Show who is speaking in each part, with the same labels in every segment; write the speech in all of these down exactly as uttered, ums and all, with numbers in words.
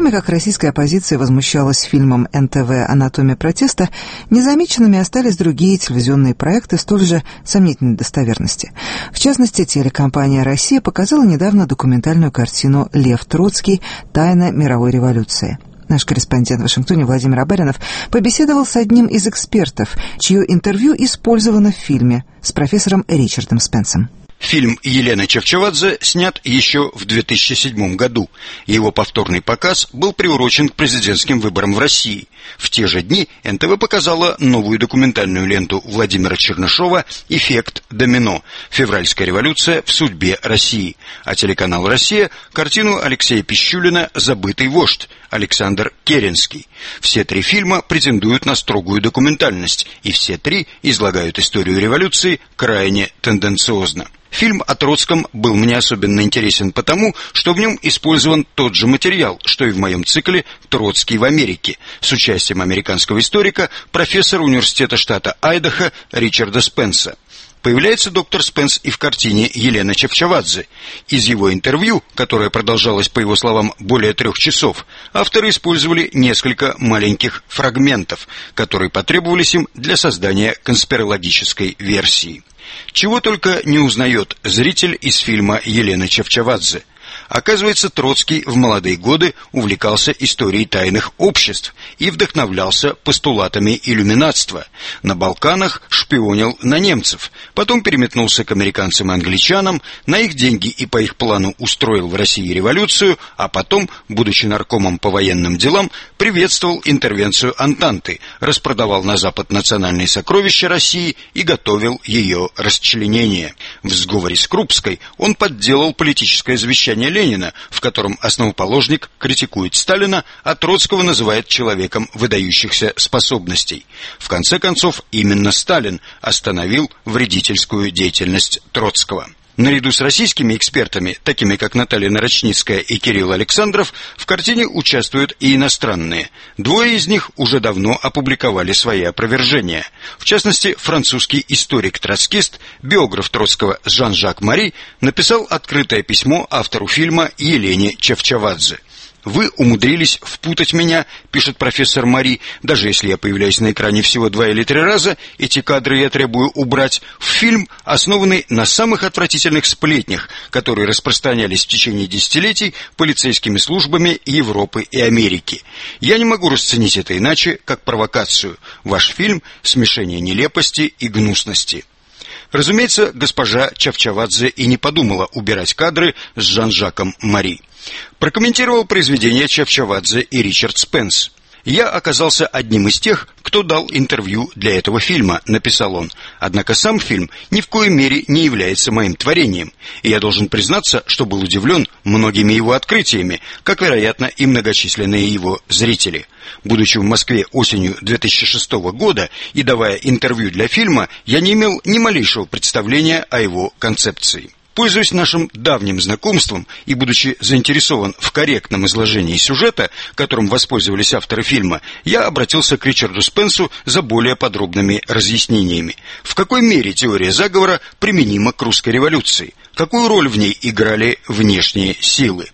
Speaker 1: время как российская оппозиция возмущалась фильмом эн тэ вэ «Анатомия протеста», незамеченными остались другие телевизионные проекты столь же сомнительной достоверности. В частности, телекомпания «Россия» показала недавно документальную картину «Лев Троцкий. Тайна мировой революции». Наш корреспондент в Вашингтоне Владимир Абаринов побеседовал с одним из экспертов, чье интервью использовано в фильме, с профессором Ричардом Спенсом.
Speaker 2: Фильм Елены Чавчавадзе снят еще в две тысячи седьмом году. Его повторный показ был приурочен к президентским выборам в России. В те же дни эн тэ вэ показала новую документальную ленту Владимира Чернышова «Эффект домино. Февральская революция в судьбе России». А телеканал «Россия» – картину Алексея Пищулина «Забытый вождь» Александр Керенский. Все три фильма претендуют на строгую документальность, и все три излагают историю революции крайне тенденциозно. Фильм о Троцком был мне особенно интересен потому, что в нем использован тот же материал, что и в моем цикле «Троцкий в Америке» с участием американского историка, профессора университета штата Айдахо Ричарда Спенса. Появляется доктор Спенс и в картине Елены Чавчавадзе. Из его интервью, которое продолжалось, по его словам, более трех часов, авторы использовали несколько маленьких фрагментов, которые потребовались им для создания конспирологической версии. Чего только не узнает зритель из фильма Елены Чавчавадзе. Оказывается, Троцкий в молодые годы увлекался историей тайных обществ и вдохновлялся постулатами иллюминатства. На Балканах шпионил на немцев, потом переметнулся к американцам и англичанам, на их деньги и по их плану устроил в России революцию, а потом, будучи наркомом по военным делам, приветствовал интервенцию Антанты, распродавал на Запад национальные сокровища России и готовил ее расчленение. В сговоре с Крупской он подделал политическое завещание Ленина, в котором основоположник критикует Сталина, а Троцкого называет человеком выдающихся способностей. В конце концов, именно Сталин остановил вредительскую деятельность Троцкого. Наряду с российскими экспертами, такими как Наталья Нарочницкая и Кирилл Александров, в картине участвуют и иностранные. Двое из них уже давно опубликовали свои опровержения. В частности, французский историк-троцкист, биограф Троцкого Жан-Жак Мари, написал открытое письмо автору фильма Елене Чавчавадзе. «Вы умудрились впутать меня», — пишет профессор Мари, «даже если я появляюсь на экране всего два или три раза, эти кадры я требую убрать, в фильм, основанный на самых отвратительных сплетнях, которые распространялись в течение десятилетий полицейскими службами Европы и Америки. Я не могу расценить это иначе, как провокацию. Ваш фильм — смешение нелепости и гнусности». Разумеется, госпожа Чавчавадзе и не подумала убирать кадры с Жан-Жаком Мари. Прокомментировал произведение Чавчавадзе и Ричард Спенс. «Я оказался одним из тех, кто дал интервью для этого фильма», — написал он. «Однако сам фильм ни в коей мере не является моим творением, и я должен признаться, что был удивлен многими его открытиями, как, вероятно, и многочисленные его зрители. Будучи в Москве осенью две тысячи шестого года и давая интервью для фильма, я не имел ни малейшего представления о его концепции. Пользуясь нашим давним знакомством и будучи заинтересован в корректном изложении сюжета, которым воспользовались авторы фильма, я обратился к Ричарду Спенсу за более подробными разъяснениями. В какой мере теория заговора применима к русской революции? Какую роль в ней играли внешние силы?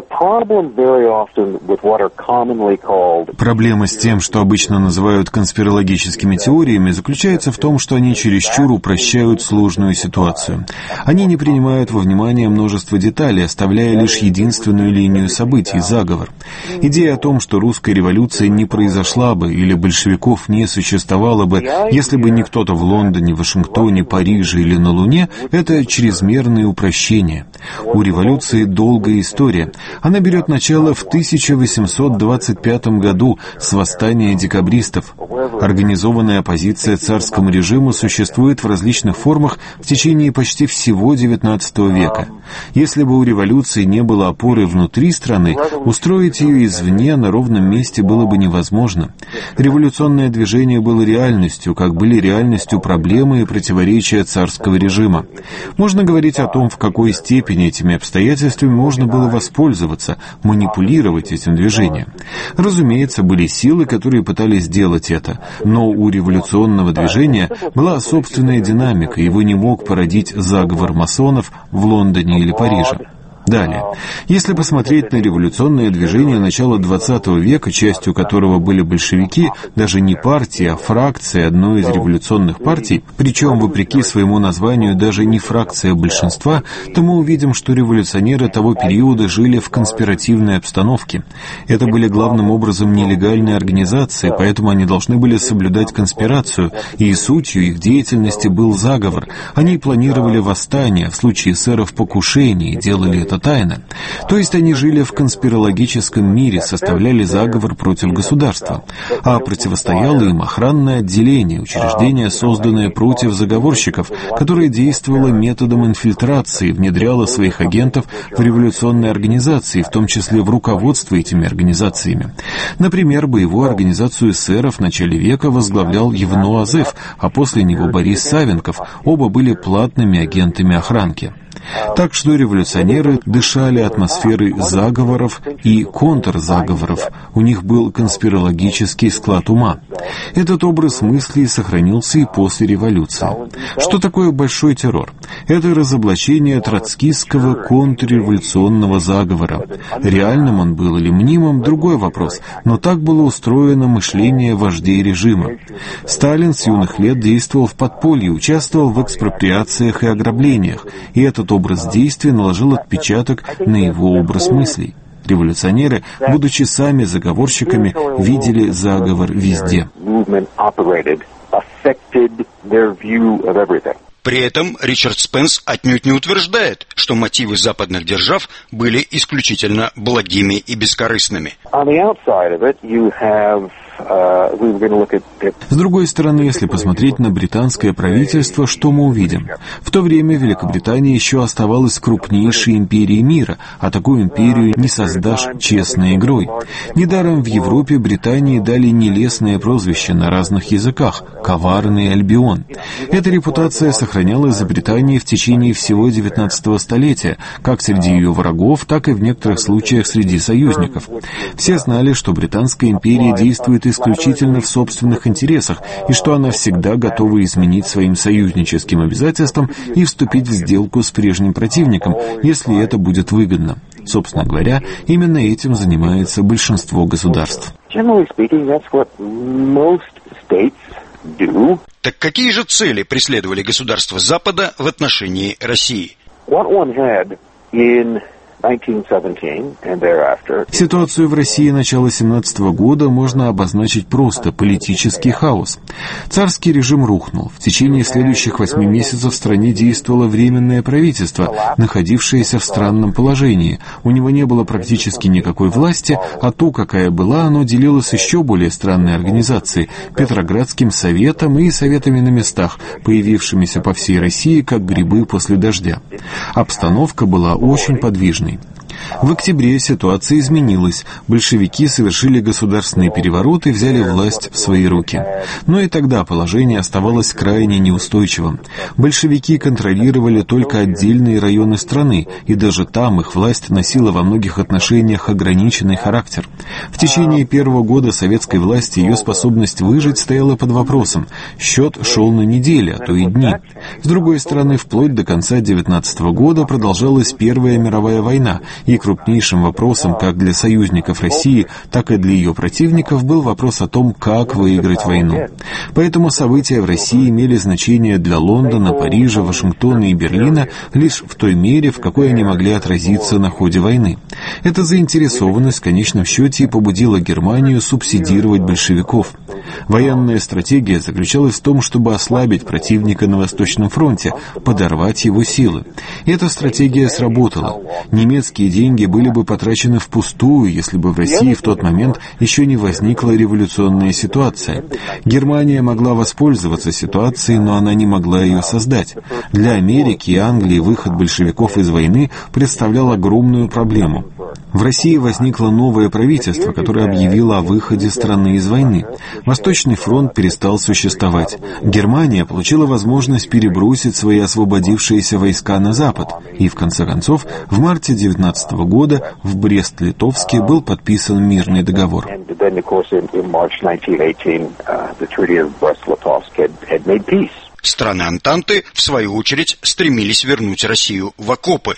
Speaker 3: Проблема с тем, что обычно называют конспирологическими теориями, заключается в том, что они чересчур упрощают сложную ситуацию. Они не принимают во внимание множество деталей, оставляя лишь единственную линию событий — заговор. Идея о том, что русская революция не произошла бы или большевиков не существовало бы, если бы не кто-то в Лондоне, Вашингтоне, Париже или на Луне, это чрезмерное упрощение. У революции долгая история. Она берет начало в тысяча восемьсот двадцать пятом году с восстания декабристов. Организованная оппозиция царскому режиму существует в различных формах в течение почти всего девятнадцатого века. Если бы у революции не было опоры внутри страны, устроить ее извне на ровном месте было бы невозможно. Революционное движение было реальностью, как были реальностью проблемы и противоречия царского режима. Можно говорить о том, в какой степени этими обстоятельствами можно было воспользоваться, манипулировать этим движением. Разумеется, были силы, которые пытались сделать это, но у революционного движения была собственная динамика, его не мог породить заговор масонов в Лондоне или Париже. Далее. Если посмотреть на революционное движение начала двадцатого века, частью которого были большевики, даже не партии, а фракция одной из революционных партий, причем, вопреки своему названию, даже не фракция большинства, то мы увидим, что революционеры того периода жили в конспиративной обстановке. Это были главным образом нелегальные организации, поэтому они должны были соблюдать конспирацию, и сутью их деятельности был заговор. Они планировали восстание, в случае эсеров покушение, и делали это тайно. То есть они жили в конспирологическом мире, составляли заговор против государства. А противостояло им охранное отделение, учреждение, созданное против заговорщиков, которое действовало методом инфильтрации, внедряло своих агентов в революционные организации, в том числе в руководство этими организациями. Например, боевую организацию эсеров в начале века возглавлял Евно Азеф, а после него Борис Савенков. Оба были платными агентами охранки. Так что революционеры дышали атмосферой заговоров и контрзаговоров. У них был конспирологический склад ума. Этот образ мыслей сохранился и после революции. Что такое большой террор? Это разоблачение троцкистского контрреволюционного заговора. Реальным он был или мнимым — другой вопрос, но так было устроено мышление вождей режима. Сталин с юных лет действовал в подполье, участвовал в экспроприациях и ограблениях, и этот образ действия наложил отпечаток на его образ мыслей. Революционеры, будучи сами заговорщиками, видели заговор везде.
Speaker 2: При этом Ричард Спенс отнюдь не утверждает, что мотивы западных держав были исключительно благими и бескорыстными.
Speaker 3: С другой стороны, если посмотреть на британское правительство, что мы увидим? В то время Великобритания еще оставалась крупнейшей империей мира, а такую империю не создашь честной игрой. Недаром в Европе Британии дали нелестное прозвище на разных языках — «коварный Альбион». Эта репутация сохранялась за Британией в течение всего девятнадцатого столетия, как среди ее врагов, так и в некоторых случаях среди союзников. Все знали, что Британская империя действует исключительно в собственных интересах, и что она всегда готова изменить своим союзническим обязательствам и вступить в сделку с прежним противником, если это будет выгодно. Собственно говоря, именно этим занимается большинство государств.
Speaker 2: Так какие же цели преследовали государства Запада в отношении России?
Speaker 3: Ситуацию в России начала семнадцатого года можно обозначить просто — политический хаос. Царский режим рухнул. В течение следующих восьми месяцев в стране действовало Временное правительство, находившееся в странном положении. У него не было практически никакой власти, а то, какая была, оно делилось еще более странной организацией — Петроградским советом и советами на местах, появившимися по всей России как грибы после дождя. Обстановка была очень подвижной. В октябре ситуация изменилась. Большевики совершили государственный переворот и взяли власть в свои руки. Но и тогда положение оставалось крайне неустойчивым. Большевики контролировали только отдельные районы страны, и даже там их власть носила во многих отношениях ограниченный характер. В течение первого года советской власти ее способность выжить стояла под вопросом. Счет шел на недели, а то и дни. С другой стороны, вплоть до конца девятнадцатого года продолжалась Первая мировая война, и крупнейшим вопросом как для союзников России, так и для ее противников был вопрос о том, как выиграть войну. Поэтому события в России имели значение для Лондона, Парижа, Вашингтона и Берлина лишь в той мере, в какой они могли отразиться на ходе войны. Эта заинтересованность в конечном счете и побудила Германию субсидировать большевиков. Военная стратегия заключалась в том, чтобы ослабить противника на Восточном фронте, подорвать его силы. И эта стратегия сработала. Немецкие деньги были бы потрачены впустую, если бы в России в тот момент еще не возникла революционная ситуация. Германия могла воспользоваться ситуацией, но она не могла ее создать. Для Америки и Англии выход большевиков из войны представлял огромную проблему. В России возникло новое правительство, которое объявило о выходе страны из войны. Восточный фронт перестал существовать. Германия получила возможность перебросить свои освободившиеся войска на Запад. И, в конце концов, в марте девятнадцатого года в Брест-Литовске был подписан мирный договор.
Speaker 2: Страны Антанты, в свою очередь, стремились вернуть Россию в окопы.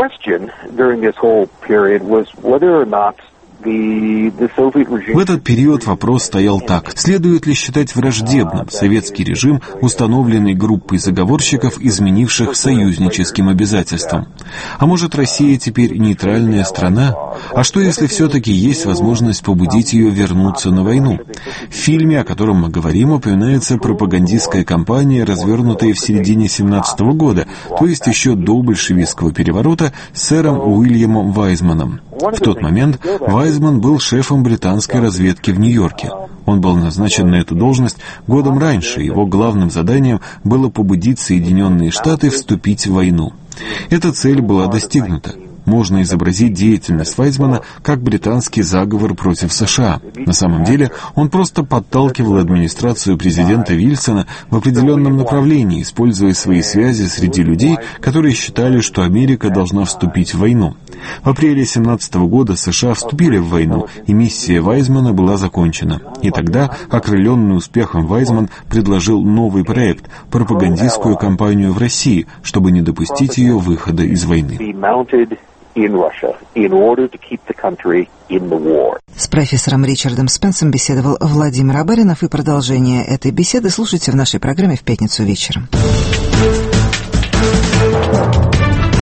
Speaker 3: В этот период вопрос стоял так. Следует ли считать враждебным советский режим, установленный группой заговорщиков, изменивших союзническим обязательствам? А может, Россия теперь нейтральная страна? А что, если все-таки есть возможность побудить ее вернуться на войну? В фильме, о котором мы говорим, упоминается пропагандистская кампания, развернутая в середине семнадцатого года, то есть еще до большевистского переворота, с сэром Уильямом Вайзманом. В тот момент Вайзман был шефом британской разведки в Нью-Йорке. Он был назначен на эту должность годом раньше. Его главным заданием было побудить Соединенные Штаты вступить в войну. Эта цель была достигнута. Можно изобразить деятельность Вайзмана как британский заговор против США. На самом деле, он просто подталкивал администрацию президента Вильсона в определенном направлении, используя свои связи среди людей, которые считали, что Америка должна вступить в войну. В апреле семнадцатого года США вступили в войну, и миссия Вайзмана была закончена. И тогда, окрыленный успехом, Вайзман предложил новый проект – пропагандистскую кампанию в России, чтобы не допустить ее выхода из войны.
Speaker 1: С профессором Ричардом Спенсом беседовал Владимир Абаринов, и продолжение этой беседы слушайте в нашей программе в пятницу вечером.